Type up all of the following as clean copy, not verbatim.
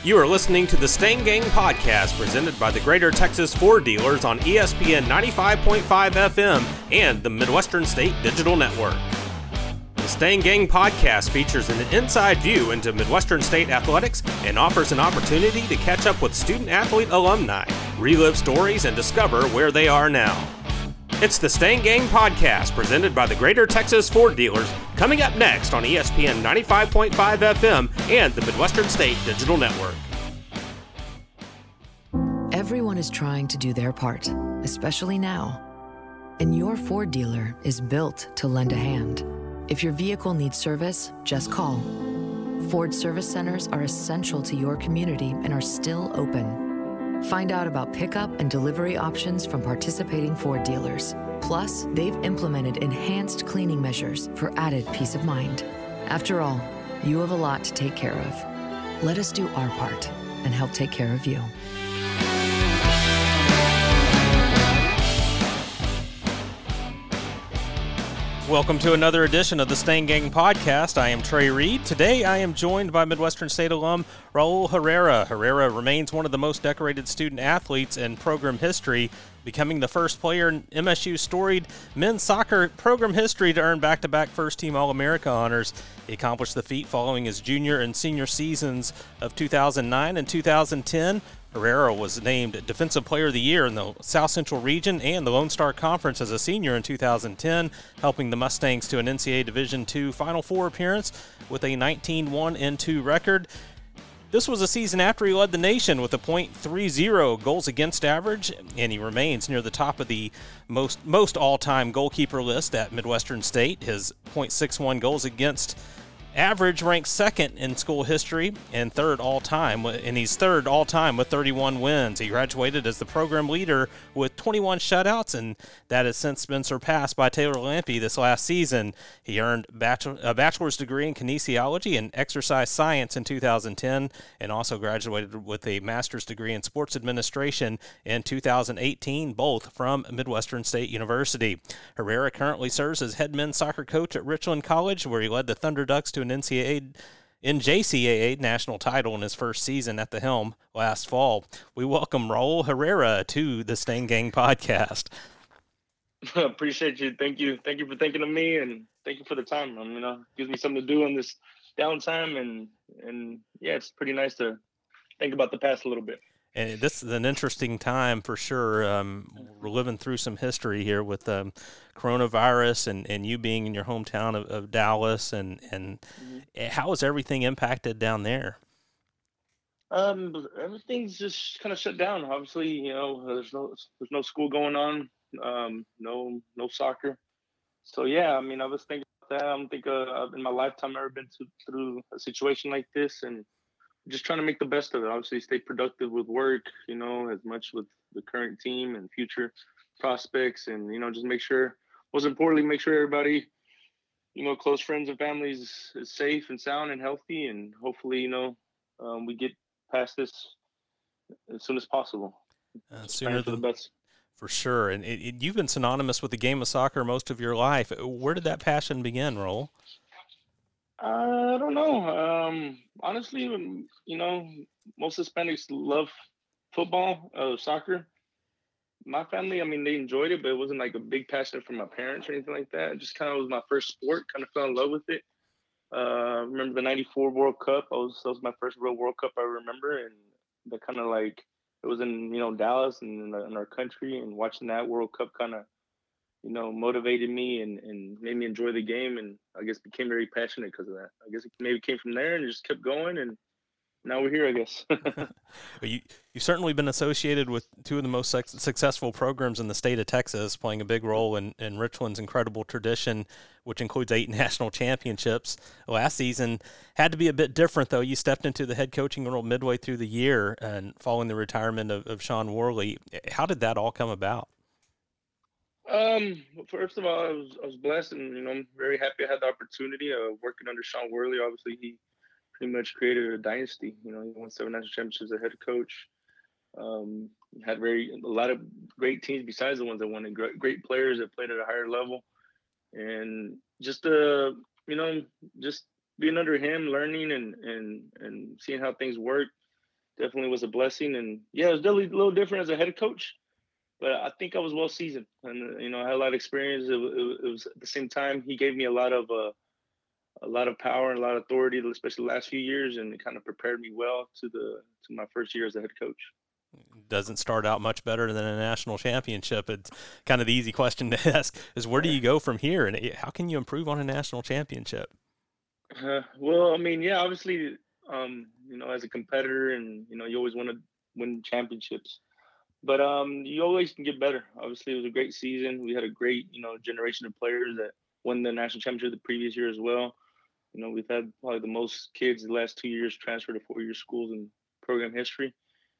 You are listening to the Stain Gang Podcast presented by the Greater Texas Ford Dealers on ESPN 95.5 FM and the Midwestern State Digital Network. The Stain Gang Podcast features an inside view into Midwestern State athletics and offers an opportunity to catch up with student-athlete alumni, relive stories, and discover where they are now. It's the Stain Gang Podcast presented by the Greater Texas Ford Dealers, coming up next on ESPN 95.5 FM and the Midwestern State Digital Network. Everyone is trying to do their part, especially now. And your Ford dealer is built to lend a hand. If your vehicle needs service, just call. Ford service centers are essential to your community and are still open. Find out about pickup and delivery options from participating Ford dealers. Plus, they've implemented enhanced cleaning measures for added peace of mind. After all, you have a lot to take care of. Let us do our part and help take care of you. Welcome to another edition of the Stain Gang Podcast. I am Trey Reed. Today I am joined by Midwestern State alum Raul Herrera. Herrera remains one of the most decorated student athletes in program history, becoming the first player in MSU's storied men's soccer program history to earn back-to-back first-team All-America honors. He accomplished the feat following his junior and senior seasons of 2009 and 2010. Herrera was named Defensive Player of the Year in the South Central Region and the Lone Star Conference as a senior in 2010, helping the Mustangs to an NCAA Division II Final Four appearance with a 19-1-2 record. This was a season after he led the nation with a .30 goals against average, and he remains near the top of the most all-time goalkeeper list at Midwestern State. His .61 goals against average ranks second in school history and third all-time, and he's third all-time with 31 wins. He graduated as the program leader with 21 shutouts, and that has since been surpassed by Taylor Lampe this last season. He earned a bachelor's degree in kinesiology and exercise science in 2010 and also graduated with a master's degree in sports administration in 2018, both from Midwestern State University. Herrera currently serves as head men's soccer coach at Richland College, where he led the Thunder Ducks to an NJCAA national title in his first season at the helm last fall. We welcome Raul Herrera to the Stain Gang Podcast. Appreciate you. Thank you for thinking of me, and thank you for the time. Gives me something to do in this downtime, and yeah, it's pretty nice to think about the past a little bit. And this is an interesting time for sure. We're living through some history here with coronavirus and you being in your hometown of Dallas. And how has everything impacted down there? Everything's just kind of shut down. Obviously, there's no school going on, no soccer. So yeah, I was thinking about that. I don't think in my lifetime I've ever been through a situation like this, and just trying to make the best of it. Obviously, stay productive with work, as much with the current team and future prospects, and just make sure everybody, close friends and families is safe and sound and healthy, and hopefully, we get past this as soon as possible. Sooner than the best. For sure. And you've been synonymous with the game of soccer most of your life. Where did that passion begin, Raul? I don't know. Honestly, most Hispanics love football, soccer. My family, they enjoyed it, but it wasn't like a big passion from my parents or anything like that. It just kind of was my first sport, kind of fell in love with it. Remember the 94 World Cup? That was my first real World Cup I remember. And that kind of like, it was in, Dallas and in our country, and watching that World Cup kind of, motivated me and made me enjoy the game, and I guess became very passionate because of that. I guess it maybe came from there and just kept going, and now we're here, I guess. You've certainly been associated with two of the most successful programs in the state of Texas, playing a big role in Richland's incredible tradition, which includes 8 national championships. Last season had to be a bit different, though. You stepped into the head coaching role midway through the year and following the retirement of Sean Worley. How did that all come about? First of all, I was blessed, and I'm very happy I had the opportunity of working under Sean Worley. Obviously, he pretty much created a dynasty. He won 7 national championships as a head coach. Had a lot of great teams besides the ones that won, and great players that played at a higher level. And just just being under him, learning and seeing how things work. definitely was a blessing. And yeah, it was definitely a little different as a head coach, but I think I was well seasoned, and I had a lot of experience. It was at the same time he gave me a lot of power and a lot of authority, especially the last few years, and it kind of prepared me well to my first year as a head coach. Doesn't start out much better than a national championship. It's kind of the easy question to ask is where do you go from here, and how can you improve on a national championship? Well, I mean, yeah, obviously, as a competitor, and you always want to win championships, but you always can get better. Obviously, it was a great season. We had a great, generation of players that won the national championship the previous year as well. We've had probably the most kids the last 2 years transfer to four-year schools in program history.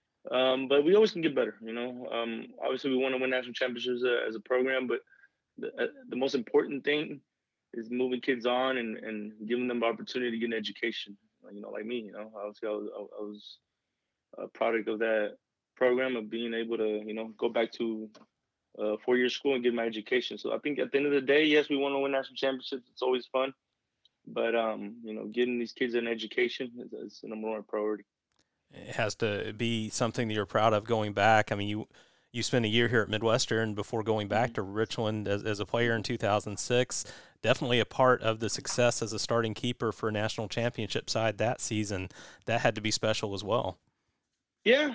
But we always can get better. Obviously, we want to win national championships as a program, but the most important thing is moving kids on and giving them the opportunity to get an education. Like me, obviously I was a product of that program of being able to, go back to 4-year school and get my education. So I think at the end of the day, yes, we want to win national championships. It's always fun, but getting these kids an education is the number one priority. It has to be something that you're proud of going back. I mean, you spent a year here at Midwestern before going back to Richland as a player in 2006. Definitely a part of the success as a starting keeper for a national championship side that season. That had to be special as well. Yeah,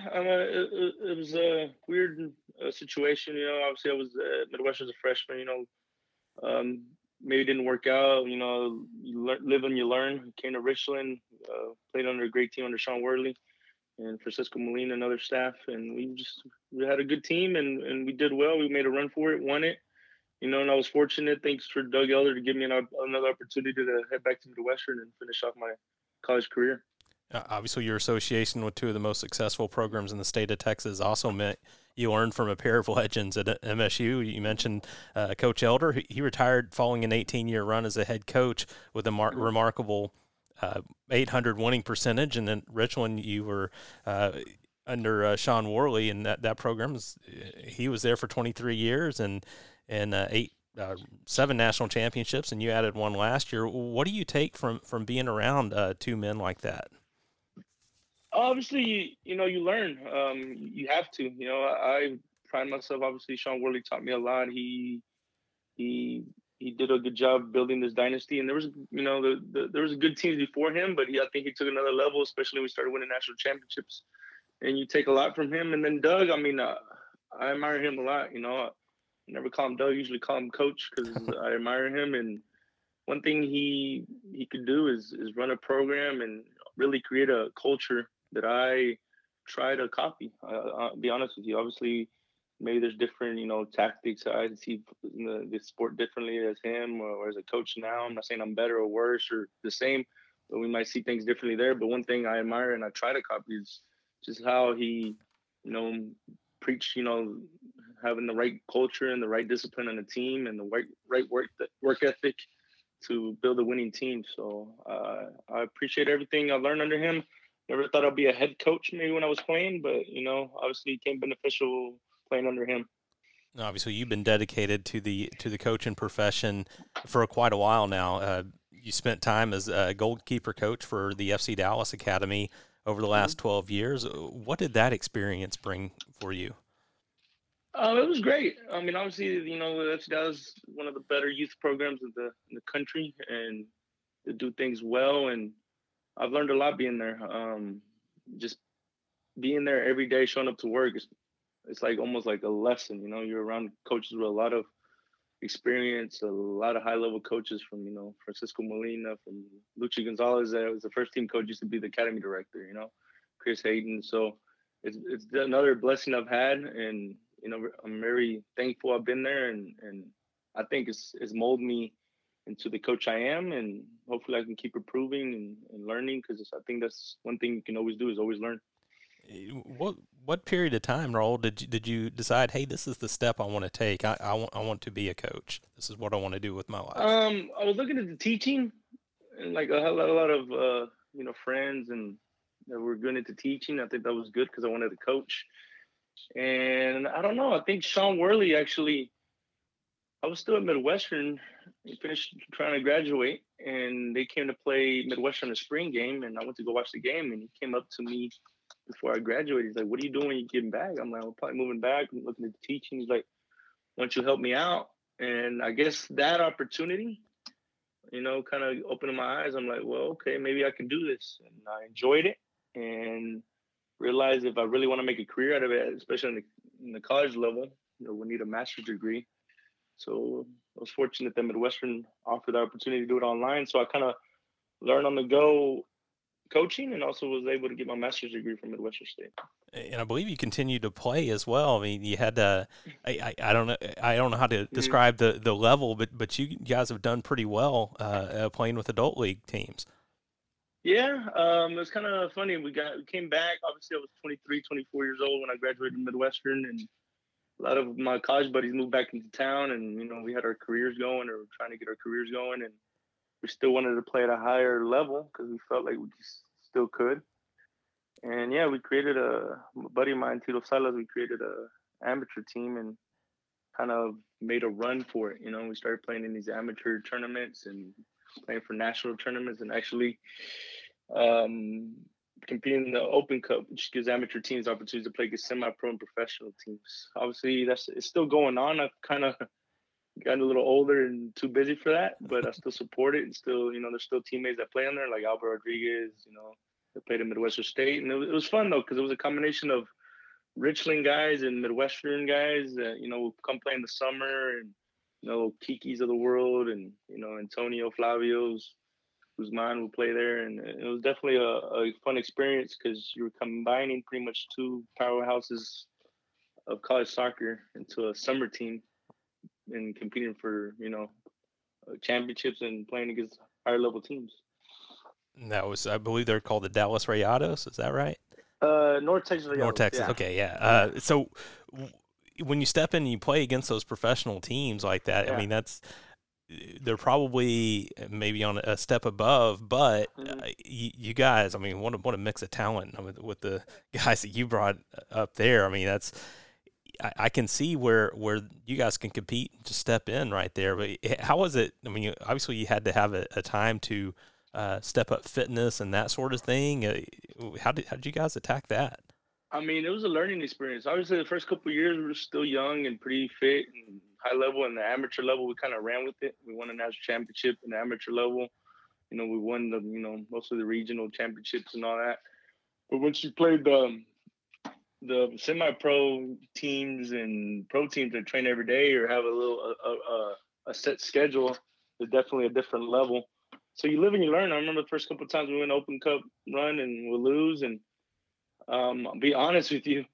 it was a weird situation. Obviously I was at Midwestern as a freshman. Maybe it didn't work out. You live and you learn. Came to Richland, played under a great team under Sean Worley and Francisco Molina and other staff, and we had a good team, and we did well. We made a run for it, won it. And I was fortunate, thanks for Doug Elder, to give me another opportunity to head back to Midwestern and finish off my college career. Obviously, your association with two of the most successful programs in the state of Texas also meant you learned from a pair of legends at MSU. You mentioned Coach Elder. He retired following an 18-year run as a head coach with a remarkable 800 winning percentage. And then Richland, you were under Sean Worley, and that program he was there for 23 years and 7 national championships, and you added one last year. What do you take from being around two men like that? Obviously, you learn. You have to. I pride myself. Obviously, Sean Worley taught me a lot. He did a good job building this dynasty, and there was, there was a good teams before him, but I think he took another level, especially when we started winning national championships. And you take a lot from him. And then Doug, I mean, I admire him a lot. I never call him Doug, usually call him Coach because I admire him. And one thing he could do is run a program and really create a culture that I try to copy. I'll be honest with you. Obviously, maybe there's different, tactics. I see the sport differently as him or as a coach now. I'm not saying I'm better or worse or the same, but we might see things differently there. But one thing I admire and I try to copy is just how he, preached, having the right culture and the right discipline on the team and the right work ethic to build a winning team. So I appreciate everything I learned under him. Never thought I'd be a head coach maybe when I was playing, but, obviously it became beneficial playing under him. Obviously, you've been dedicated to the coaching profession for quite a while now. You spent time as a goalkeeper coach for the FC Dallas Academy over the last 12 years. What did that experience bring for you? It was great. I mean, obviously, the FC Dallas is one of the better youth programs in the country, and they do things well. And I've learned a lot being there. Just being there every day, showing up to work, it's like almost like a lesson. You're around coaches with a lot of experience, a lot of high-level coaches from, Francisco Molina, from Luchi Gonzalez, that was the first team coach, used to be the academy director, Chris Hayden. So it's another blessing I've had, and, I'm very thankful I've been there, and I think it's molded me into the coach I am, and hopefully I can keep improving and learning, because I think that's one thing you can always do is always learn. What period of time, Raul, did you decide, hey, this is the step I want to take? I want to be a coach. This is what I want to do with my life. I was looking at the teaching, and like I had a lot of friends and that were good into teaching. I think that was good because I wanted to coach. And I don't know. I think Sean Worley actually I was still at Midwestern, finished trying to graduate, and they came to play Midwestern a spring game, and I went to go watch the game, and he came up to me before I graduated. He's like, "What are you doing when you getting back?" I'm like, "I'm probably moving back. I'm looking at teaching." He's like, "Why don't you help me out?" And I guess that opportunity, kind of opening my eyes. I'm like, well, okay, maybe I can do this. And I enjoyed it and realized if I really want to make a career out of it, especially in the college level, we need a master's degree. So I was fortunate that Midwestern offered the opportunity to do it online. So I kind of learned on the go coaching and also was able to get my master's degree from Midwestern State. And I believe you continued to play as well. I mean, you had I don't know how to describe the level, but you guys have done pretty well playing with adult league teams. Yeah, it was kind of funny. We came back. Obviously, I was 23, 24 years old when I graduated Midwestern, and a lot of my college buddies moved back into town, and we had our careers going, or trying to get our careers going, and we still wanted to play at a higher level because we felt like we still could. And yeah, we created a buddy of mine, Tito Salas. We created a amateur team and kind of made a run for it. We started playing in these amateur tournaments and playing for national tournaments, and actually competing in the Open Cup, which gives amateur teams opportunities to play against semi-pro and professional teams. Obviously, it's still going on. I've kind of gotten a little older and too busy for that, but I still support it. And still, there's still teammates that play on there, like Albert Rodriguez, that played at Midwestern State. And it was fun, though, because it was a combination of Richland guys and Midwestern guys that, come play in the summer, and, Kiki's of the world, and, Antonio Flavio's, Guzman will play there. And it was definitely a fun experience because you were combining pretty much two powerhouses of college soccer into a summer team and competing for, championships and playing against higher level teams. And that was, I believe they're called the Dallas Rayados. Is that right? North Texas Rayados. North Texas. Yeah. Okay. Yeah. So when you step in and you play against those professional teams like that, yeah. I mean, they're probably maybe on a step above, but you guys, I mean, what a mix of talent with the guys that you brought up there. I mean, I can see where you guys can compete, just step in right there. But how was it? I mean, obviously you had to have a time to step up fitness and that sort of thing. How did you guys attack that? I mean, it was a learning experience. Obviously, the first couple of years we were still young and pretty fit and high level. And the amateur level, we kind of ran with it. We won a national championship in the amateur level. We won the most of the regional championships and all that. But once you played the semi-pro teams and pro teams that train every day or have a set schedule, is definitely a different level. So you live and you learn. I remember the first couple of times we went Open Cup run and we'll lose. And I'll be honest with you,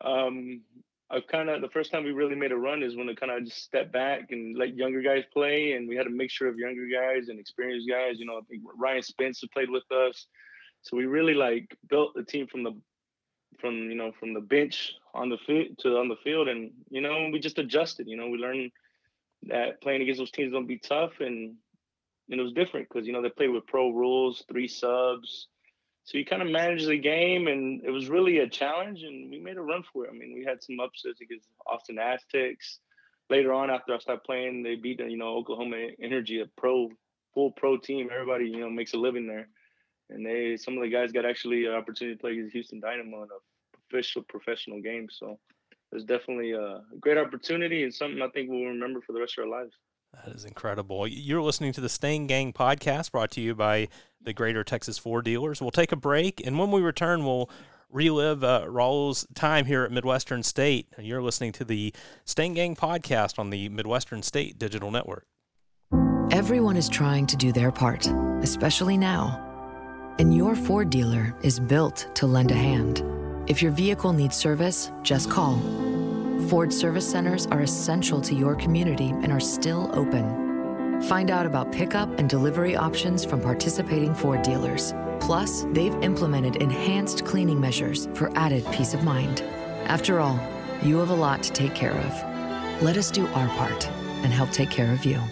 the first time we really made a run is when I kind of just stepped back and let younger guys play. And we had a mixture of younger guys and experienced guys. I think Ryan Spence played with us. So we really built the team from the bench on the field. And, we just adjusted, we learned that playing against those teams is going to be tough. And it was different because, they played with pro rules, 3 subs. So you kind of manage the game, and it was really a challenge, and we made a run for it. I mean, we had some upsets against Austin Aztecs. Later on, after I stopped playing, they beat, Oklahoma Energy, a full pro team. Everybody, makes a living there. And some of the guys got actually an opportunity to play against Houston Dynamo in a official professional game. So it was definitely a great opportunity and something I think we'll remember for the rest of our lives. That is incredible. You're listening to the Staying Gang podcast brought to you by the Greater Texas Ford Dealers. We'll take a break, and when we return, we'll relive Raul's time here at Midwestern State. You're listening to the Staying Gang podcast on the Midwestern State Digital Network. Everyone is trying to do their part, especially now. And your Ford dealer is built to lend a hand. If your vehicle needs service, just call. Ford service centers are essential to your community and are still open. Find out about pickup and delivery options from participating Ford dealers. Plus, they've implemented enhanced cleaning measures for added peace of mind. After all, you have a lot to take care of. Let us do our part and help take care of you.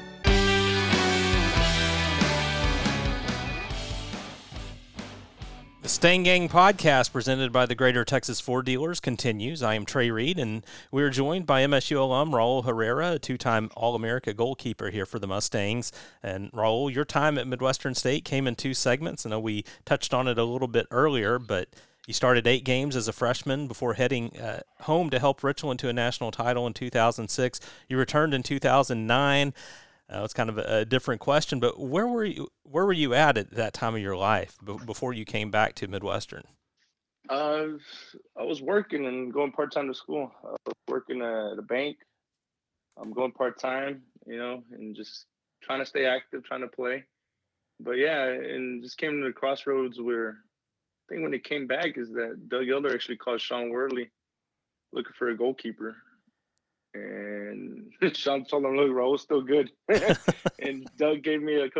The Stain Gang podcast presented by the Greater Texas Ford Dealers continues. I am Trey Reed, and we are joined by MSU alum Raul Herrera, a two-time All-America goalkeeper here for the Mustangs. And Raul, your time at Midwestern State came in two segments. I know we touched on it a little bit earlier, but you started 8 games as a freshman before heading home to help Richland to a national title in 2006. You returned in 2009. It's kind of a different question, but where were you at that time of your life before you came back to Midwestern? I was working and going part-time to school. I was working at a bank. I'm going part-time, and just trying to stay active, trying to play. But yeah, and just came to the crossroads where I think when it came back is that Doug Elder actually called Sean Worley looking for a goalkeeper. And Sean told him, look, Raul's still good. And Elder gave me a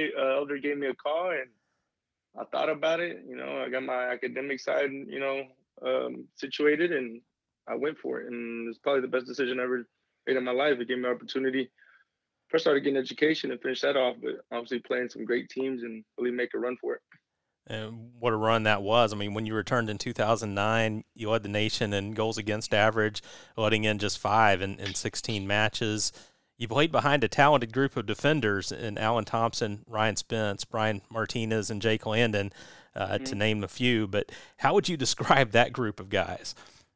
call, and I thought about it. I got my academic side, situated, and I went for it. And it's probably the best decision I ever made in my life. It gave me an opportunity. First, started getting education and finished that off, but obviously playing some great teams and really make a run for it. And what a run that was. I mean, when you returned in 2009, you led the nation in goals against average, letting in just 5 in 16 matches. You played behind a talented group of defenders in Alan Thompson, Ryan Spence, Brian Martinez, and Jake Landon, to name a few. But how would you describe that group of guys?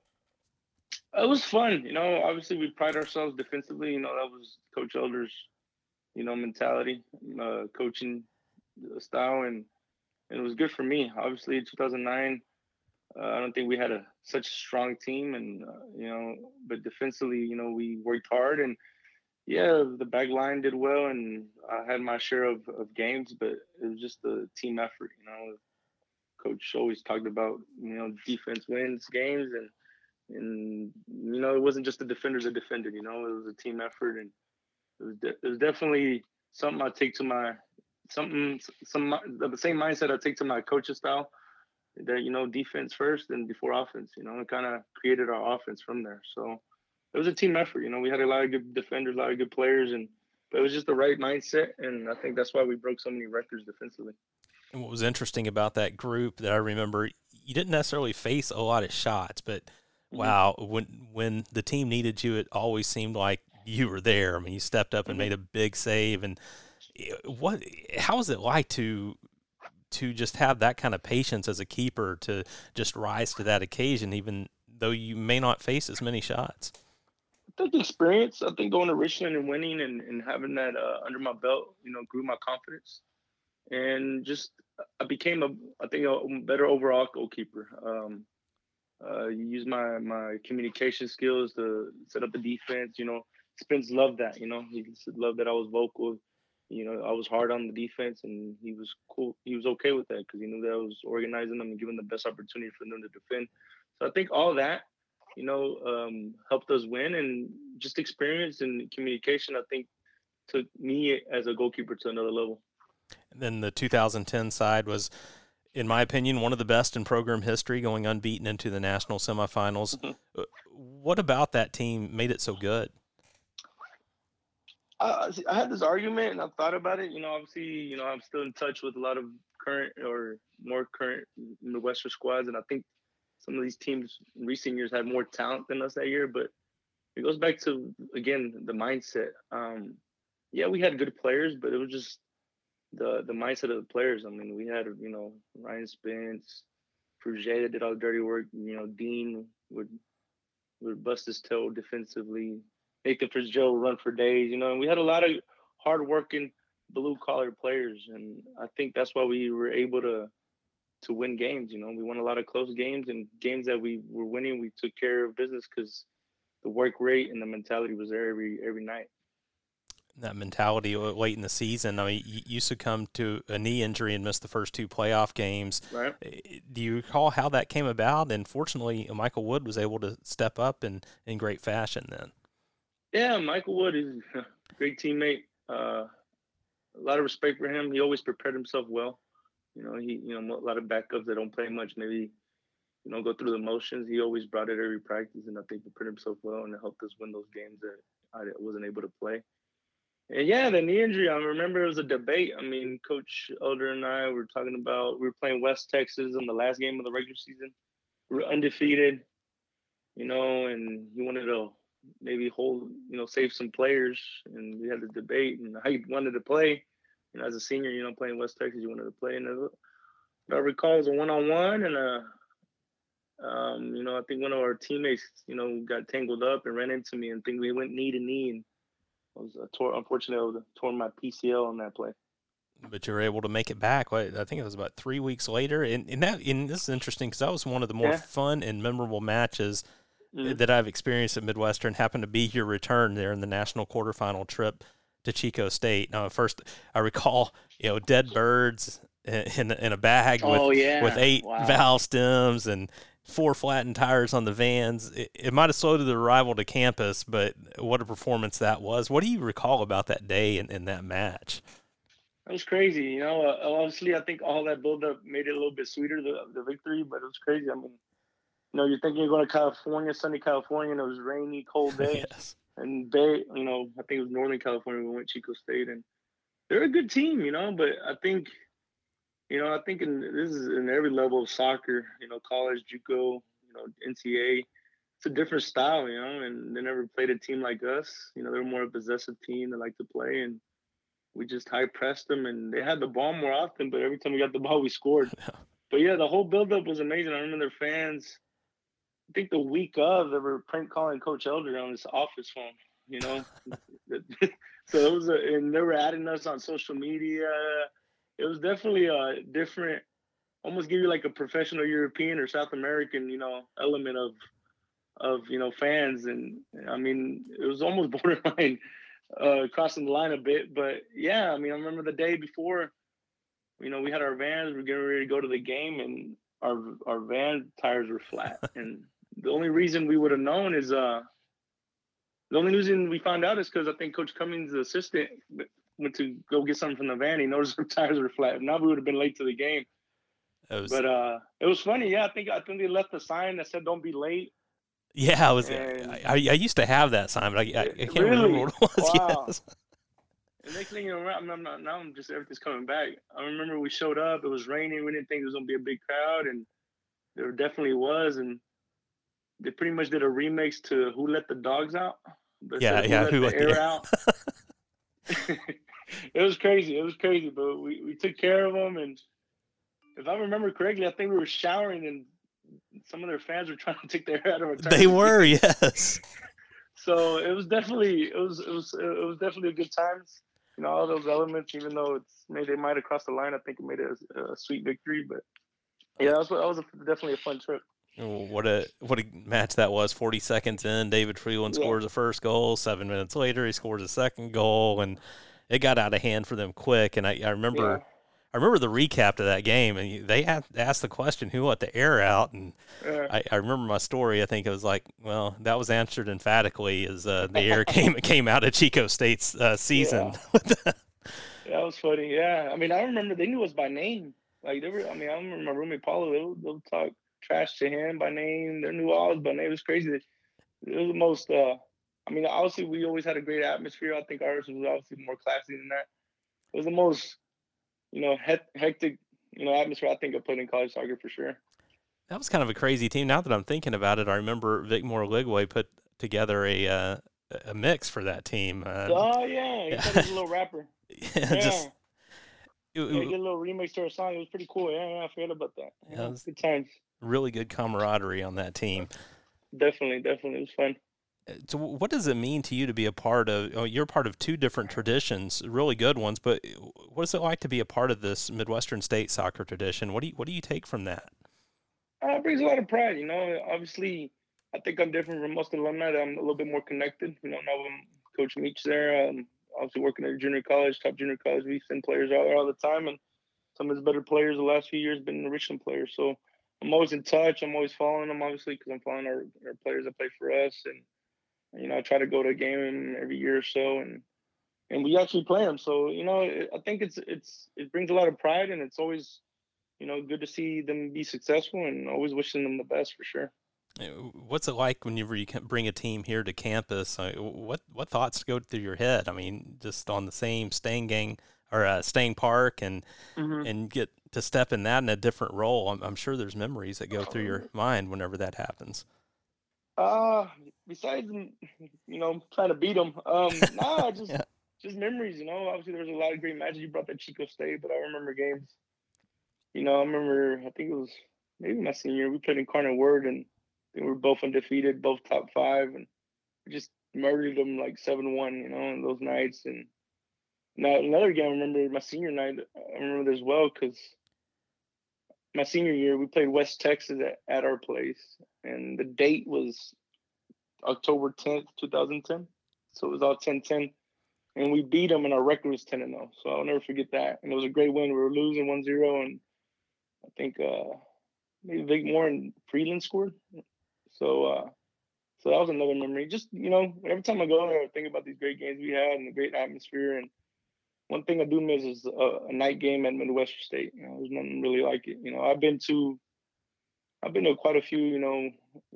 It was fun. Obviously we pride ourselves defensively. That was Coach Elder's, mentality, coaching style, and it was good for me. Obviously, in 2009, I don't think we had such a strong team, and but defensively, we worked hard, and the back line did well, and I had my share of games, but it was just a team effort. Coach always talked about defense wins games, and it wasn't just the defenders that defended. It was a team effort, and it was definitely something I take to my. The same mindset I take to my coaching style, that defense first and before offense. It kind of created our offense from there. So it was a team effort. We had a lot of good defenders, a lot of good players, but it was just the right mindset, and I think that's why we broke so many records defensively. And what was interesting about that group that I remember, you didn't necessarily face a lot of shots, but wow, when the team needed you, it always seemed like you were there. I mean, you stepped up and made a big save, and how is it like to just have that kind of patience as a keeper to just rise to that occasion, even though you may not face as many shots? I think the experience, going to Richland and winning and having that under my belt, grew my confidence, and just I became a better overall goalkeeper. You use my communication skills to set up the defense. Spence loved that. He loved that I was vocal. I was hard on the defense, and he was cool. He was okay with that because he knew that I was organizing them and giving them the best opportunity for them to defend. So I think all that, helped us win, and just experience and communication, I think, took me as a goalkeeper to another level. And then the 2010 side was, in my opinion, one of the best in program history, going unbeaten into the national semifinals. What about that team made it so good? I had this argument, and I thought about it. Obviously, I'm still in touch with a lot of current or more current Midwestern squads, and I think some of these teams in recent years had more talent than us that year. But it goes back to, again, the mindset. We had good players, but it was just the mindset of the players. I mean, we had Ryan Spence, Fruget that did all the dirty work. Dean would bust his toe defensively. Nathan Fitzgerald run for days, and we had a lot of hard-working blue-collar players, and I think that's why we were able to win games. We won a lot of close games, and games that we were winning, we took care of business because the work rate and the mentality was there every night. That mentality late in the season, I mean, you succumbed to a knee injury and missed the first 2 playoff games. Right. Do you recall how that came about? And fortunately, Michael Wood was able to step up in great fashion then. Yeah, Michael Wood is a great teammate. A lot of respect for him. He always prepared himself well. A lot of backups that don't play much, maybe, go through the motions. He always brought it every practice, and I think prepared himself well, and it helped us win those games that I wasn't able to play. And yeah, the knee injury. I remember it was a debate. I mean, Coach Elder and I were talking about we were playing West Texas in the last game of the regular season. We were undefeated, and he wanted to maybe save some players, and we had the debate and how he wanted to play. As a senior, playing West Texas, you wanted to play. And I recall it was a one-on-one, and I think one of our teammates, got tangled up and ran into me, and think we went knee to knee, and I was unfortunately I tore my PCL on that play. But you were able to make it back. I think it was about 3 weeks later, and this is interesting because that was one of the more fun and memorable matches that I've experienced at Midwestern. Happened to be your return there in the national quarterfinal trip to Chico State. Now, first I recall, dead birds in a bag with 8 valve stems and 4 flattened tires on the vans. It might have slowed the arrival to campus, but what a performance that was. What do you recall about that day and that match? It was crazy. Obviously I think all that buildup made it a little bit sweeter, the victory, but it was crazy. I mean, you're thinking you're going to California, sunny California, and it was rainy, cold day. Yes. And I think it was Northern California. We went Chico State, and they're a good team, but I think this is in every level of soccer, college, JUCO, NCAA, it's a different style, and they never played a team like us. They're more a possessive team that like to play, and we just high pressed them, and they had the ball more often, but every time we got the ball, we scored. But yeah, the whole buildup was amazing. I remember their fans, I think the week of, they were prank calling Coach Elder on his office phone, So it was, and they were adding us on social media. It was definitely a different, almost give you like a professional European or South American, element of fans. And I mean, it was almost borderline crossing the line a bit. But yeah, I mean, I remember the day before, we had our vans, we were getting ready to go to the game, and our van tires were flat. And the only reason we would have known is the only reason we found out is because I think Coach Cummings, the assistant, went to go get something from the van. He noticed our tires were flat. If not, we would have been late to the game. But it was funny. Yeah, I think they left a sign that said "Don't be late." Yeah, I used to have that sign, but I can't remember what it was. Wow. Yes. The next thing I'm just everything's coming back. I remember we showed up. It was raining. We didn't think it was gonna be a big crowd, and there definitely was. And they pretty much did a remix to "Who Let the Dogs Out." Who let the air out? It was crazy. But we took care of them, and if I remember correctly, I think we were showering, and some of their fans were trying to take their hair out of our tires. They were, yes. So it was definitely a good time. All those elements, even though they might have crossed the line, I think it made it a sweet victory. But yeah, that was definitely a fun trip. What a match that was. 40 seconds in, David Freeland scores the first goal. 7 minutes later, he scores a second goal, and it got out of hand for them quick. And I remember the recap of that game, and they asked the question, "Who let the air out?" And I remember my story. I think it was like, well, that was answered emphatically as the air came out of Chico State's season. Yeah. That was funny. Yeah, I mean, I remember they knew us by name. Like I remember my roommate Paulo. They'll talk trash to him by name. They knew all by name. It was crazy. It was the most. Obviously, we always had a great atmosphere. I think ours was obviously more classy than that. It was the most, hectic, atmosphere I think I played in college soccer for sure. That was kind of a crazy team. Now that I'm thinking about it, I remember Vic Moraligwe put together a mix for that team. Oh yeah, he was a little rapper. Yeah. He did a little remix to our song. It was pretty cool. Yeah, I forgot about that. Yeah, good times. Really good camaraderie on that team. Definitely. It was fun. So what does it mean to you to be a part of, you're part of 2 different traditions, really good ones, but what is it like to be a part of this Midwestern State soccer tradition? What do you take from that? It brings a lot of pride, Obviously, I think I'm different from most alumni. I'm a little bit more connected. Now I'm Coach Meach there. Obviously working at a junior college, top junior college. We send players out there all the time, and some of his better players the last few years have been the Richland players. So I'm always in touch. I'm always following them, obviously, because I'm following our players that play for us. And I try to go to a game every year or so, and we actually play them. So, I think it brings a lot of pride, and it's always, good to see them be successful, and always wishing them the best for sure. What's it like whenever you can bring a team here to campus? What thoughts go through your head? I mean, just on the same Stang Gang or Stang Park and get to step in that in a different role. I'm sure there's memories that go through your mind whenever that happens. Besides, trying to beat them, nah, just Yeah. just memories. Obviously there was a lot of great matches. You brought that Chico State, but I remember games. I think it was maybe my senior year. We played in Carter Word, and I think we were both undefeated, both top 5, and we just murdered them like 7-1. In those nights. And now another game I remember my senior night. I remember this well because my senior year we played West Texas at our place, and the date was October 10th, 2010. So it was all 10-10. And we beat them, and our record was 10-0. So I'll never forget that. And it was a great win. We were losing 1-0, and I think maybe Vic Moore and Freeland scored. So that was another memory. Just, every time I go there, I think about these great games we had and the great atmosphere. And one thing I do miss is a night game at Midwestern State. There's nothing really like it. I've been to quite a few,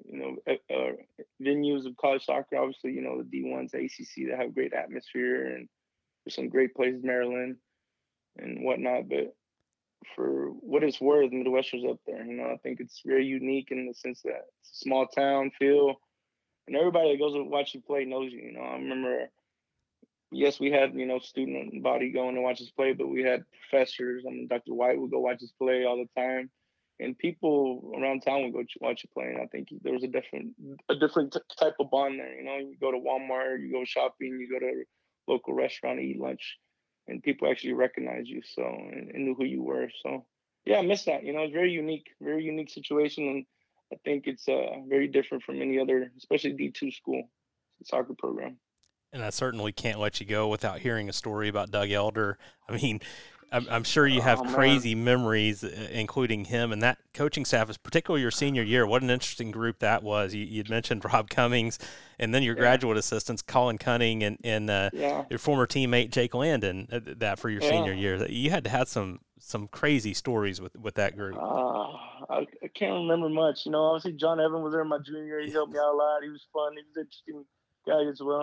venues of college soccer. Obviously, the D1s, the ACC that have great atmosphere, and there's some great places, Maryland and whatnot. But for what it's worth, Midwestern's up there. I think it's very unique in the sense that it's a small town feel, and everybody that goes to watch you play knows you. I remember, yes, we had student body going to watch us play, but we had professors. Dr. White would go watch us play all the time. And people around town would go watch you play, and I think there was a different type of bond there. You go to Walmart, you go shopping, you go to a local restaurant, eat lunch, and people actually recognize you, and knew who you were. So yeah, I miss that. It's very unique situation, and I think it's very different from any other, especially D2 school soccer program. And I certainly can't let you go without hearing a story about Doug Elder. I mean, I'm sure you have crazy memories, including him and that coaching staff, particularly your senior year. What an interesting group that was. You'd mentioned Rob Cummings, and then your graduate assistants, Colin Cunning, and your former teammate, Jake Landon, that for your senior year. You had to have some crazy stories with that group. I can't remember much. Obviously John Evan was there my junior year. He helped me out a lot. He was fun. He was an interesting guy as well,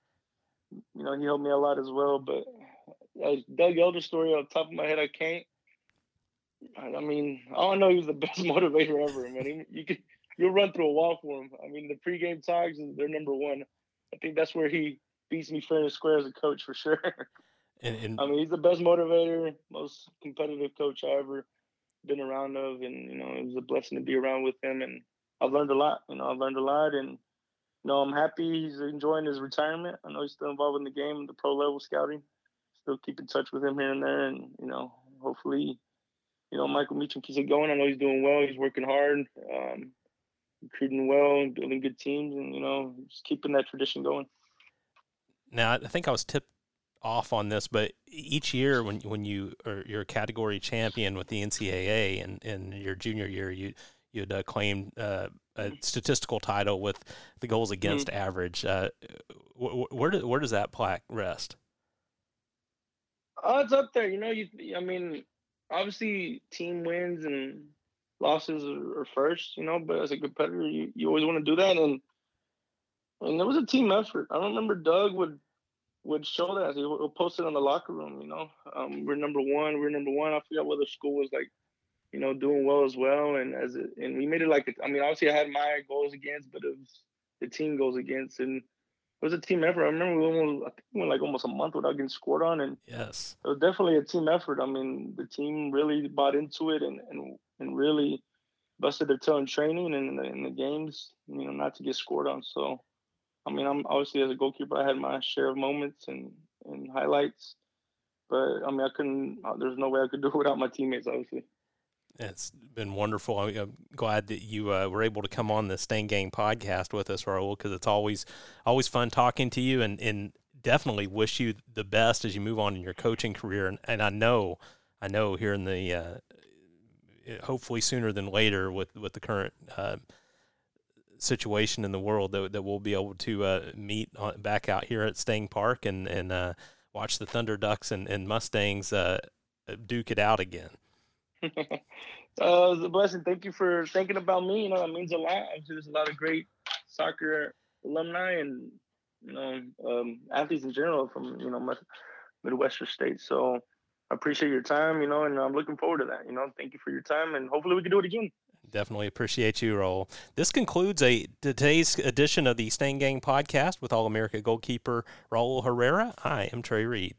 he helped me a lot as well, but Doug Elder story off the top of my head, I can't. I mean, all I know, he was the best motivator ever, man. You'll run through a wall for him. I mean, the pregame talks, they're number one. I think that's where he beats me fair and square as a coach for sure. And I mean, he's the best motivator, most competitive coach I ever been around of, and it was a blessing to be around with him. And I've learned a lot. And I'm happy he's enjoying his retirement. I know he's still involved in the game, the pro level scouting. Still keep in touch with him here and there, and hopefully, Michael Meacham keeps it going. I know he's doing well. He's working hard, recruiting well, and building good teams, and just keeping that tradition going. Now, I think I was tipped off on this, but each year when you're a category champion with the NCAA, and in your junior year, you'd claimed a statistical title with the goals against average. Where does that plaque rest? It's up there. Obviously team wins and losses are first, but as a competitor, you always want to do that. And it was a team effort. I remember Doug would show that. He would post it on the locker room, we're number one. I forgot whether school was doing well as well. And we made it obviously I had my goals against, but it was the team goals against, and it was a team effort. I remember we went almost a month without getting scored on, and yes, it was definitely a team effort. I mean, the team really bought into it and really busted their toe in training and in the games, not to get scored on. So, I'm obviously, as a goalkeeper, I had my share of moments and highlights, but there's no way I could do it without my teammates, obviously. It's been wonderful. I'm glad that you were able to come on the Stang Gang podcast with us, Raul, because it's always fun talking to you, and definitely wish you the best as you move on in your coaching career. And I know here in the hopefully sooner than later with the current situation in the world that we'll be able to meet back out here at Stang Park and watch the Thunder Ducks and Mustangs duke it out again. It's a blessing. Thank you for thinking about me. That means a lot. Obviously, there's a lot of great soccer alumni and athletes in general from Midwestern states. So I appreciate your time. And I'm looking forward to that. Thank you for your time, and hopefully we can do it again. Definitely appreciate you, Raul. This concludes today's edition of the Stain Gang podcast with All-America goalkeeper Raul Herrera. I am Trey Reed.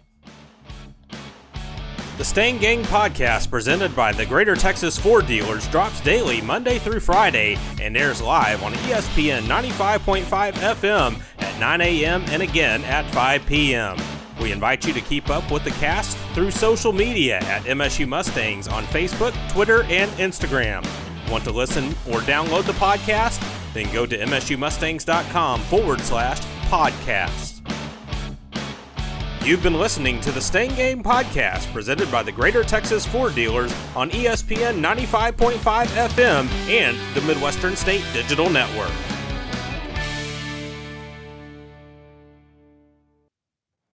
The Stain Gang podcast, presented by the Greater Texas Ford Dealers, drops daily Monday through Friday and airs live on ESPN 95.5 FM at 9 a.m. and again at 5 p.m. We invite you to keep up with the cast through social media at MSU Mustangs on Facebook, Twitter, and Instagram. Want to listen or download the podcast? Then go to msummustangs.com/podcast. You've been listening to the Stain Gang podcast, presented by the Greater Texas Ford Dealers on ESPN 95.5 FM and the Midwestern State Digital Network.